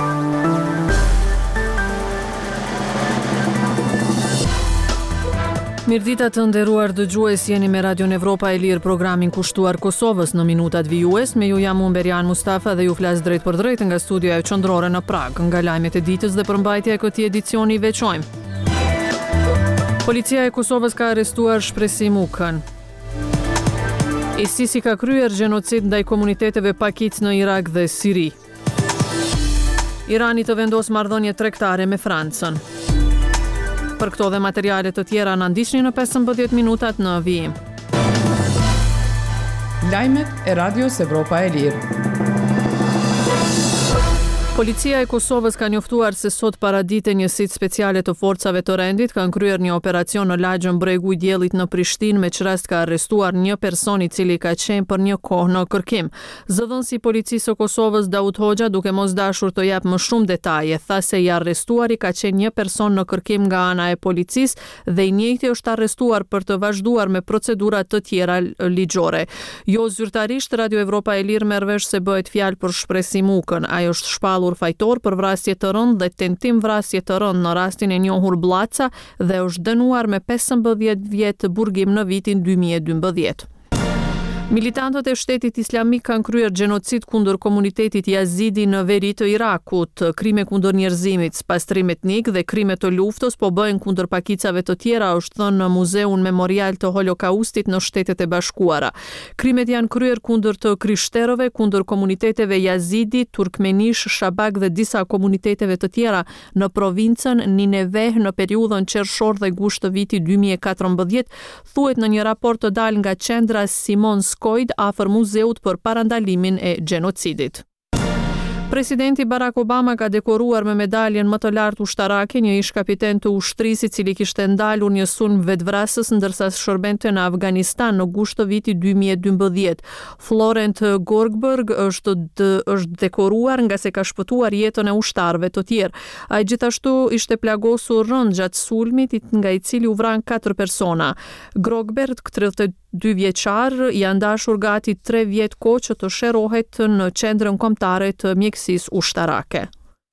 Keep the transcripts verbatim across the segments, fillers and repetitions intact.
Mirëdita të nderuar dëgjues, jeni me Radion Evropa e Lirë, programin kushtuar Kosovës në minutat vijues. Me ju jam unë Berian Mustafa dhe ju flas drejt për drejt nga studioja e qendrore në Prag. Nga lajmet e ditës dhe përmbajtja e këtij edicioni i veçojmë. Policia e Kosovës ka arrestuar Shpresim Ukën. ISIS ka kryer gjenocid ndaj komuniteteve Pakic në Irak dhe Siri. Irani të vendos marrëdhënie tregtare me Francën. Për këto dhe materiale të tjera na ndiqni në pesëmbëdhjetë minutat në vijim. Lajmet e Radios Evropa e Lirë. Policia e Kosovës ka njoftuar se sot paradite njësitë speciale të forcave të rendit kanë kryer një operacion në lagjën Bregu i Diellit në Prishtinë, me çrast ka arrestuar një person i cili ka qenë për një kohë në kërkim. Zëdhënësi i policisë së Kosovës Daud Hoxha, duke mos dashur të jap më shumë detaje, tha se i arrestuari ka qenë një person në kërkim nga ana e policisë dhe i njëjti është arrestuar për të vazhduar me procedura të tjera ligjore. Jo zyrtarisht, Radio Evropa e Lirë merr vesh se bëhet fjalë për Shpresim Ukën. Ai është shpallur fajtor për vrasje të rënd dhe tentim vrasje të rënd në rastin e njohur Blaca dhe është dënuar me pesëmbëdhjetë vjet burgim në vitin dy mijë e dymbëdhjetë. Militantët e shtetit islamik kanë kryer gjenocid kundër komunitetit Yazidi në veri të Irakut. Krime kundër njerëzimit, pastrim etnik dhe krime të luftës po bëhen kundër pakicave të tjera, është thënë në Muzeun Memorial të Holokaustit në Shtetet e Bashkuara. Krimet janë kryer kundër të krishterëve, kundër komuniteteve Yazidi, Turkmenish, Shabak dhe disa komuniteteve të tjera në provincën Nineveh në periudhën qershor dhe gusht të vitit dy mijë e katërmbëdhjetë, thuhet në një raport të dalë nga qendra Simon Skojd afër muzeut për parandalimin e gjenocidit. Presidenti Barack Obama ka dekoruar me medaljen më të lartë ushtarake një ish kapiten të ushtrisë i cili kishte ndalur një sulm vetvrasës ndërsa shërbente në Afganistan në gusht të vitit dy mijë e dymbëdhjetë. Florent Gorgberg është dë, është dekoruar nga se ka shpëtuar jetën e ushtarëve të tjerë. Ai gjithashtu ishte plagosur rënd gjatë sulmit nga i cili u vran katër persona. Gorgberg, tridhjetë e dy vjeçar, janë dashur gati tre vjet kohë që të shërohet në qendrën kombëtare të mjekësisë ushtarake.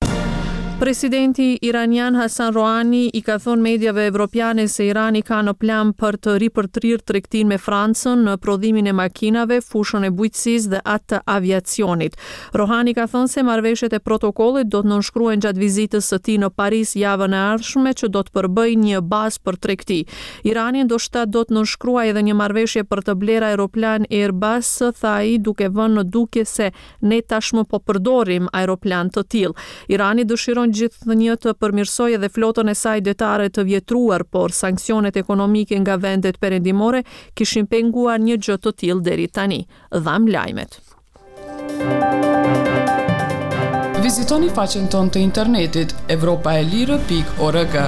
Presidenti iranian Hasan Rouhani i ka thënë mediave evropiane se Irani ka në plan për të ripërtrirë tregtinë me Francën në prodhimin e makinave, fushën e bujqësisë dhe atë të aviacionit. Rouhani ka thënë se marrëveshjet e protokollit do të nënshkruhen gjatë vizitës së tij në Paris javën e ardhshme, që do të përbëjë një bazë për tregti. Irani ndoshta do të nënshkruajë edhe një marrëveshje për të blerë aeroplan Airbus, tha ai, duke vënë në dukje se ne tashmë po përdorim aeroplan të tillë. Irani dëshiron gjithë një të përmirësojë edhe flotën e saj detare të vjetruar, por sanksionet ekonomike nga vendet perëndimore kishin penguar një gjë të tillë deri tani. Dham lajmet. Vizitoni faqen tonë të internetit evropa e lirë pikë org.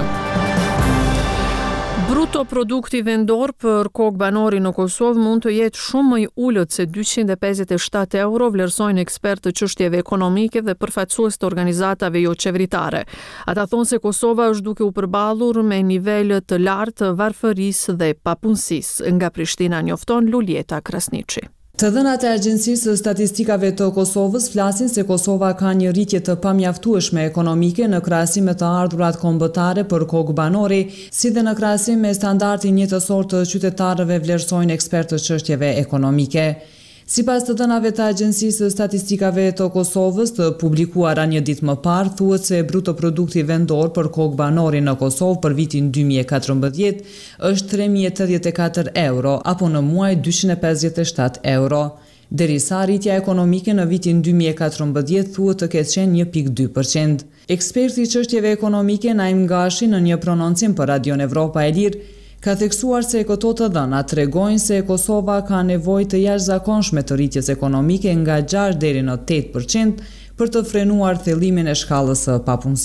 Bruto produkti vendor për kokë banori në Kosovë mund të jetë shumë më i ulët se dyqind e pesëdhjetë e shtatë euro, vlerësojnë ekspertë të çështjeve ekonomike dhe përfaqësues të organizatave jo qeveritare. Ata thonë se Kosova është duke u përballur me nivele të lartë varfërisë dhe papunësisë. Nga Prishtina njofton Luljeta Krasniqi. Të dhënat e Agjencisë së Statistikave të Kosovës flasin se Kosova ka një rritje të pamjaftueshme ekonomike në krahasim me të ardhurat kombëtare për kokë banori, si dhe në krahasim me standardin jetësor të qytetarëve, vlerësojnë ekspertë të çështjeve ekonomike. Sipas të dhënave të Agjencisë së Statistikave të Kosovës të publikuara një ditë më parë, thuhet se bruto produkti vendor për kokë banori në Kosovë për vitin dy mijë e katërmbëdhjetë është tre mijë e tetëdhjetë e katër euro, apo në muaj dyqind e pesëdhjetë e shtatë euro. Derisa rritja ekonomike në vitin dy mijë e katërmbëdhjetë thuhet të ketë qenë një pikë dy përqind. Eksperti i çështjeve ekonomike Naim Gashi në një prononcim për Radion Evropa e Lirë ka theksuar se këto të dhëna tregojnë se Kosova ka nevojë të jashtëzakonshme të rritjes ekonomike nga gjashtë deri në tetë përqind për të frenuar thellimin e shkallës së papunësisë.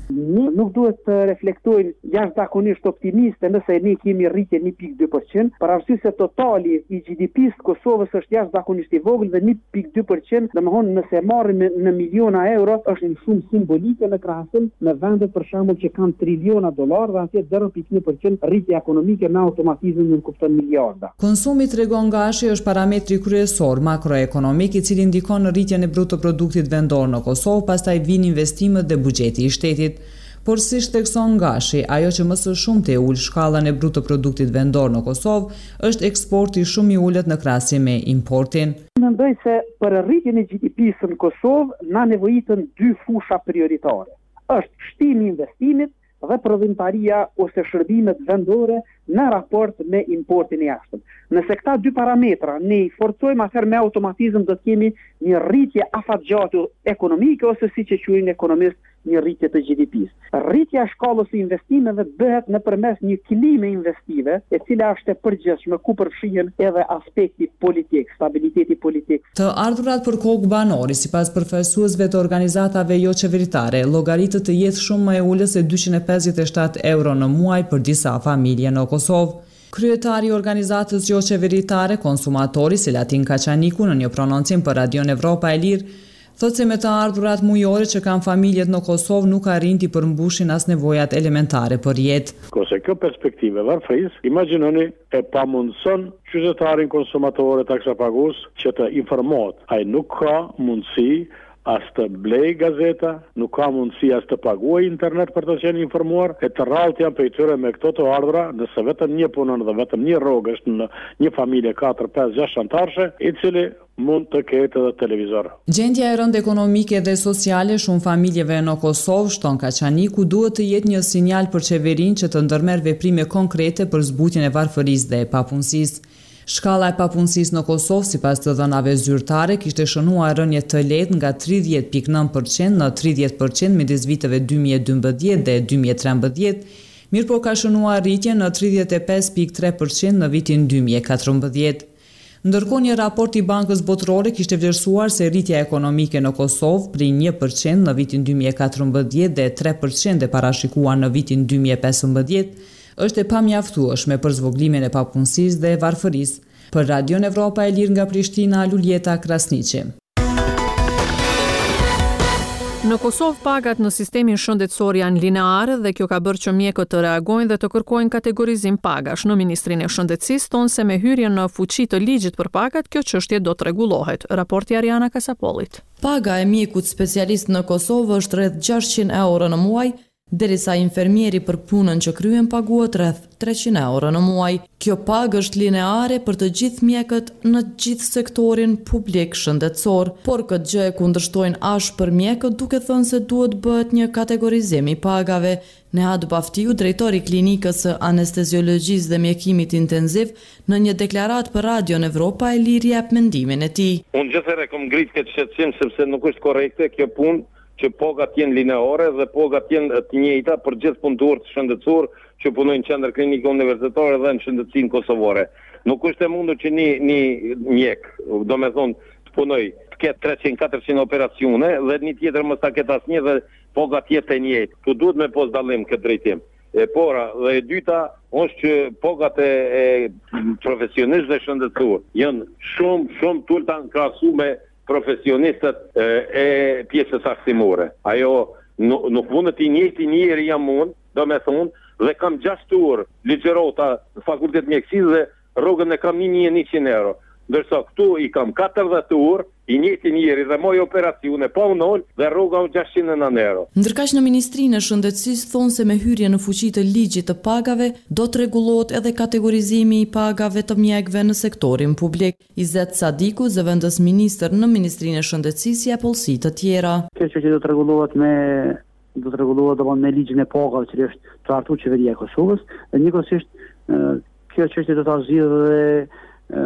Ne nuk duhet të reflektojnë jashtëzakonisht optimiste nëse ne kemi rritje një pikë dy përqind, për arsye se totali i G D P-s të Kosovës është jashtëzakonisht i vogël dhe një pikë dy përqind, domethënë nëse marrim në miliona euro është një shumë simbolike në krahasim me vende për shembull që kanë triliona dollar dhe atje zero pikë një përqind rritje ekonomike në automatizëm nuk kupton miliarda. Konsumi tregon gashi është parametri kryesor makroekonomik i cili ndikon në rritjen e brutoproduktit vendor në Kosovë, pastaj vijnë investimet dhe buxheti i shtetit. Por si shtekson gashi, ajo që më së shumti e ul shkallën e brutoproduktit vendor në Kosovë është eksporti shumë i ulët në krahasim me importin. Mendoj se për rritjen e G D P-s në Kosovë na nevojiten dy fusha prioritare. Është shtimi i investimit dhe prodhimtaria ose shërbimet vendore në raport me importin e jashtëm. Nëse këta dy parametra ne i forcojmë, atëherë me automatizëm do të kemi një rritje afatgjatë ekonomike ose siç e quajnë ekonomist një rritje të G D P-s. Rritja e shkallës së investimeve bëhet nëpërmes një klime investive, e cila është e përgjithshme ku përfshihen edhe aspekti politik, stabiliteti politik. Të ardhurat për kokë banori, sipas përfaqësuesve të organizatave jo qeveritare, llogaritet të jetë shumë më e ulës se dyqind e pesëdhjetë e shtatë euro në muaj për disa familje në Kosovë. Kryetari i organizatës jo qeveritare, Konsumatori, Selatin Kaçaniku, në një prononcim për Radion Evropa e Lirë, thotë se me të ardhurat mujore që kanë familjet në Kosovë nuk arrin t'i përmbushin as nevojat elementare për jetë. Kose kjo perspektive varfërisë, imagjinoni e pamundson qytetarin konsumator e taksapagus që të informohet. Ai nuk ka mundësi as të blej gazeta, nuk ka mundësi as të paguaj internet për të qenë informuar, e të rrallët janë për i tyre me këto të ardhura, nëse vetëm një punon dhe vetëm një rrogë është në një familje katër, pesë, gjashtë anëtarësh, i cili mund të ketë edhe televizor. Gjendja e rëndë ekonomike dhe sociale shumë familjeve në Kosovë, shton Kaçaniku, duhet të jetë një sinjal për qeverinë që të ndërmerr veprime konkrete për zbutjen e varfërisë dhe papunësisë. Shkalla e papunësisë në Kosovë, sipas të dhënave zyrtare, kishte shënuar rënje të lehtë nga tridhjetë pikë nëntë përqind në tridhjetë përqind midis viteve dy mijë e dymbëdhjetë dhe dy mijë e trembëdhjetë, mirë po ka shënuar rritje në tridhjetë e pesë pikë tre përqind në vitin dy mijë e katërmbëdhjetë. Ndërkohë një raport i Bankës Botërore kishte vlerësuar se rritja ekonomike në Kosovë prej një përqind në vitin dy mijë e katërmbëdhjetë dhe tre përqind e parashikuar në vitin dy mijë e pesëmbëdhjetë, është e pamjaftueshme për zvoglimin e papunësisë dhe varfërisë. Për Radion Evropa e Lirë nga Prishtina, Luljeta Krasniqi. Në Kosovë pagat në sistemin shëndetësor janë lineare dhe kjo ka bërë që mjekët të reagojnë dhe të kërkojnë kategorizim pagash. Në Ministrinë e Shëndetësisë thonë se me hyrjen në fuqi të ligjit për pagat, kjo çështje do të rregullohet. Raporti Ariana Kasapolit. Paga e mjekut specialist në Kosovë është rreth gjashtëqind euro në muaj, derisa infermieri për punën që kryen paguhet rreth treqind euro në muaj. Kjo pagë është lineare për të gjithë mjekët në gjithë sektorin publik shëndetësor, por këtë gjë e kundërshtojnë ashtë për mjekët duke thënë se duhet bëhet një kategorizim i pagave. Nehat Baftiu, drejtori i klinikës së anesteziologjisë dhe mjekimit intenziv, në një deklarat për Radion Evropa e Lirë jep mendimin e tij. Unë gjithëherë kam ngritë këtë shqetësim sepse nuk është korrekte kjo punë që pagat jenë lineare dhe pagat jenë të njëjta për gjithë punëtorët shëndetësor që punojnë në qendër klinike universitare dhe në shëndetësinë kosovare. Nuk është e mundur që një, një mjek, do me thonë, të punoj të ketë treqind katërqind operacione dhe një tjetër mos ta ketë asnjë dhe pagat jetë të njëjtë. Tu duhet me pos dallim këtë drejtim. E pora dhe e dyta është që pagat e, e profesionistë dhe shëndetësor janë shumë shumë të ulta në krahasim me profesionistët e, e pjesës aksimore. Ajo nuk, nuk mund të njëjti njëri jam unë, do me thonë, dhe kam gjashtë orë ligjërota në fakultet mjekësisë dhe rrogën e kam një mijë e njëqind euro. Ndërsa këtu i kam katërdhjetë orë, i njëjti njëri dhe moj operacione pa unol dhe rroga gjashtëqind e nëntë euro. Ndërkaq në Ministrinë e Shëndetësisë thonë se me hyrje në fuqi të ligjit të pagave do të rregullohet edhe kategorizimi i pagave të mjekëve në sektorin publik. Izet Sadiku, zëvendës ministër në Ministrinë e Shëndetësisë, jep pollësi të tjera. Kjo që do të rregullohet me do të rregullohet domosdoshmë me ligjin e pagave që është trajtuar qeveria e Kosovës, dhe njëkohësisht kjo çështje do ta zgjidhë dhe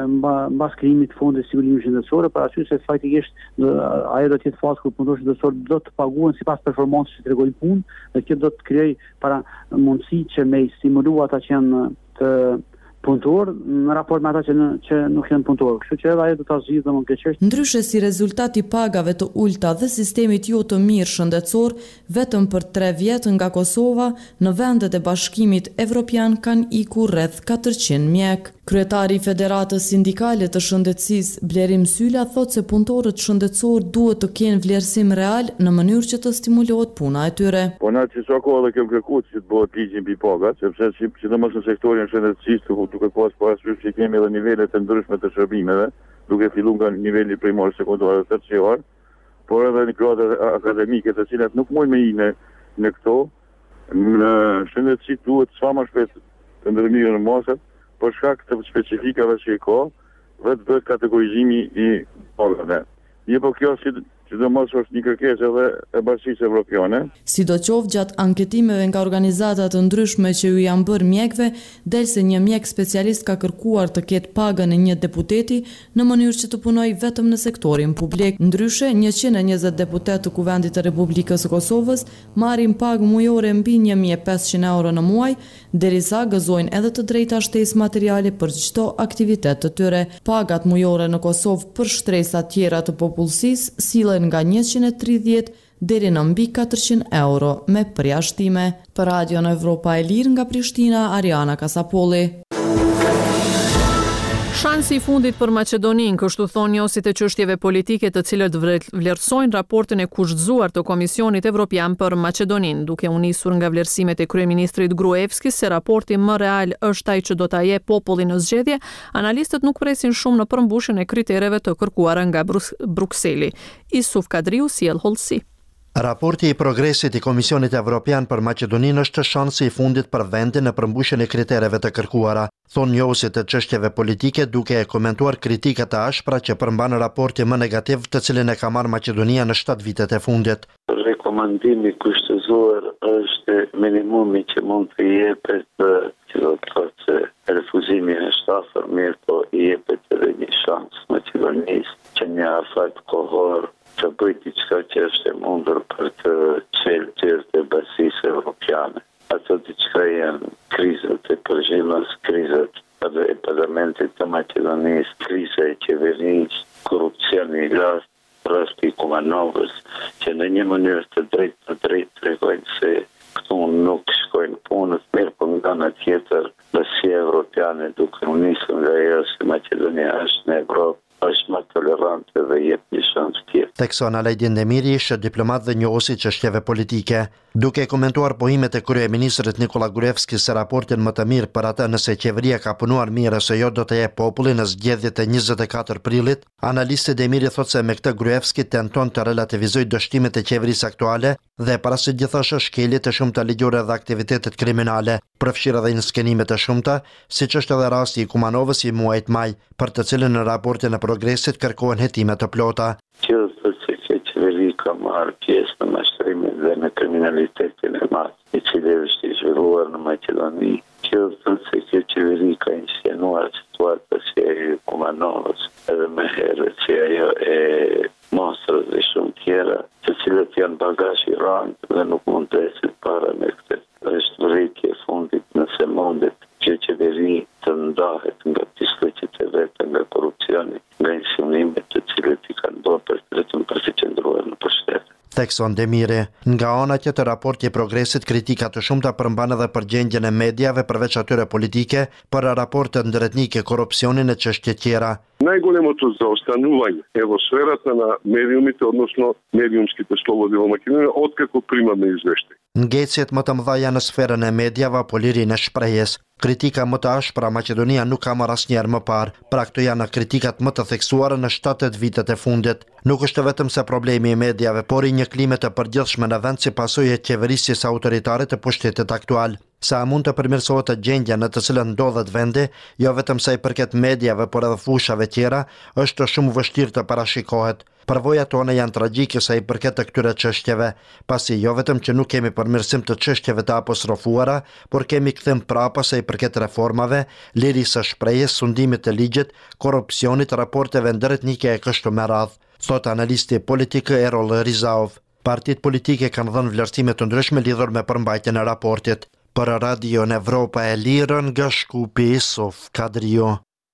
mbas krijimit të fondit sigurimit shëndetësor, para arsye se faktikisht ajo do të jetë fazë kur punëtorët shëndetësor do të paguhen sipas performancës që tregojnë punë, dhe kjo do të krijojë para mundësi që me stimulua ata që janë të punëtor në raport me ata që, në, që nuk janë punëtor. Kështu që edhe ajo do ta zgjidhë domosdoshmë këtë çështje. Ndryshe si rezultat i pagave të ulta dhe sistemit jo të mirë shëndetësor, vetëm për tre vjet nga Kosova, në vendet e Bashkimit Evropian kanë ikur rreth katërqind mjek. Kryetari i Federatës Sindikale të Shëndetësisë, Blerim Syla, thotë se punëtorët shëndetësor duhet të kenë vlerësim real në mënyrë që të stimulohet puna e tyre. Po na që sa kohë dhe kemë kërkuar që të bëhet ligjin mbi pagat, sepse sidomos në sektorin shëndetësisë duke pas parasysh që kemi edhe nivele të ndryshme të shërbimeve, duke filluar nga niveli primar, sekondar dhe terciar, por edhe në grade akademike të cilat nuk mund me i në, në këto, në shëndetësi duhet sa më shpejt të ndërmirë në masat, për shkak të specifikave që i ka, dhe të bëhet kategorizimi i pagave. Një po kjo si sidomos është një kërkesë edhe e Bashkisë Evropiane. Sidoqoftë gjatë anketimeve nga organizata të ndryshme që ju janë bërë mjekëve, del se një mjek specialist ka kërkuar të ketë pagën e një deputeti në mënyrë që të punojë vetëm në sektorin publik. Ndryshe, njëqind e njëzet deputet të Kuvendit të Republikës së Kosovës marrin pagë mujore mbi një mijë e pesëqind euro në muaj, derisa gëzojnë edhe të drejta shtesë materiale për çdo aktivitet të tyre. Pagat mujore në Kosovë për shtresa tjera të popullsisë sillen nga njëqind e tridhjetë deri në mbi katërqind euro me përjashtime. Për Radio në Evropa e Lirë nga Prishtina, Ariana Kasapolli. Shansi i fundit për Maqedoninë, kështu thonë njohësit e çështjeve politike të cilët vlerësojnë raportin e kushtzuar të Komisionit Evropian për Maqedoninë, duke u nisur nga vlerësimet e kryeministrit Gruevskis se raporti më real është ai që do ta jep populli në zgjedhje. Analistët nuk presin shumë në përmbushjen e kritereve të kërkuara nga Brukseli. Isuf Kadriu sjell hollësi. Raporti i progresit i Komisionit Evropian për Maqedoninë është shansi i fundit për vendin në përmbushjen e kritereve të kërkuara, thonë njohësit të çështjeve politike duke e komentuar kritikat e ashpra që përmban raporti më negativ të cilin e ka marrë Maqedonia në shtatë vitet e fundit. Rekomandimi kushtëzuar është minimumi që mund të jepet, që do të thotë se refuzimi është afër, mirë po i jepet edhe një shans Maqedonisë që një afat kohor të bëjt diçka që është e mundur për të çelë çështjet e Bashkisë Evropiane. Ato diçka janë krizat e përgjithshme, krizat e parlamentit të Maqedonisë, kriza e qeverisë, korrupsioni i rast, rasti i Kumanovës, që në një mënyrë të drejtë të drejtë tregojnë se këtu nuk shkojnë punët, mirë po nga ana tjetër, Bashkia Evropiane duke u nisur nga ajo se Maqedonia është në Evropë, është më tolerante dhe jep një shans tjetër. Tekson Alajdin Demiri ishte diplomat dhe njohësi çështjeve politike. Duke komentuar pohimet e kryeministrit Nikola Gruevskis se raportin më të mirë për atë nëse qeveria ka punuar mirë ose jo do të jep populli në zgjedhjet e njëzet e katër prillit, analisti Demiri thotë se me këtë Gruevski tenton të relativizojë dështimet e qeverisë aktuale dhe para së gjithashë shkeljet e shumta ligjore dhe aktivitetet kriminale, përfshirë edhe inskenimet e shumta, siç është edhe rasti i Kumanovës i muajit maj, për të cilën në raportin e progresit kërkohen hetime të plota. Që thotë se qeveri ka marrë pjesë në mashtrimin dhe në kriminalitetin e madh, i cili është i zhvilluar në Maqedoni. Që thotë se kjo qeveri ka inscenuar situata si ajo e Kumanovës, edhe më herët si ajo e Mostrës dhe shumë tjera, të cilët janë bagazh i rëndë dhe nuk mund të esit para me këtë. Është vërejtje e fundit nëse mundet që qeveri të ndahet nga pisleqet e veta, nga korrupsioni, nga insinuimet të cilët i kanë bërë për vetëm për të qëndruar në pushtet. Tekson Demiri, nga ana tjetër raporti i progresit kritika të shumta përmban edhe për gjendjen e mediave përveç atyre politike, për raportet ndërhetnike, korupsionin e çështje tjera. Најголемото заостанување е во сферата на медиумите, односно медиумските слободи во Македонија, откако примаме извештај. Ngecjet më të mëdha janë në sferën e mediave apo lirinë e shprehjes. Kritika më të ashpra Maqedonia nuk ka marrë asnjëherë më parë. Pra këto janë kritikat më të theksuara në shtatë vitet e fundit. Nuk është vetëm se problemi i mediave, por i një klime të përgjithshme në vend si pasojë e qeverisjes autoritare të pushtetit aktual. Sa mund të përmirësohet gjendja në të cilën ndodhet vendi, jo vetëm sa i përket mediave, por edhe fushave tjera, është shumë vështirë të parashikohet. Përvojat tona janë tragjike sa i përket të këtyre çështjeve, pasi jo vetëm që nuk kemi përmirësim të çështjeve të apostrofuara, por kemi kthim prapa sa i përket reformave, lirisë së shprehjes, sundimit të ligjit, korrupsionit, raporteve ndërhetnike e kështu me radhë, thot analisti politik Erol Rizaov. Partitë politike kanë dhënë vlerësime të ndryshme lidhur me përmbajtjen e raportit. Për Radio në Evropa e Lirën nga Shkupi Sof Kadrio.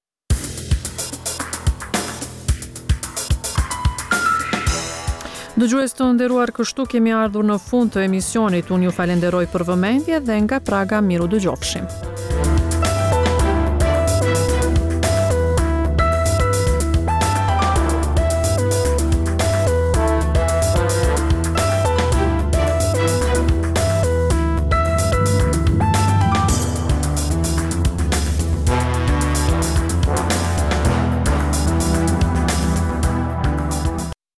Dëgjues të nderuar, kështu kemi ardhur në fund të emisionit. Unë ju falenderoj për vëmendje dhe nga Praga miru dëgjofshim.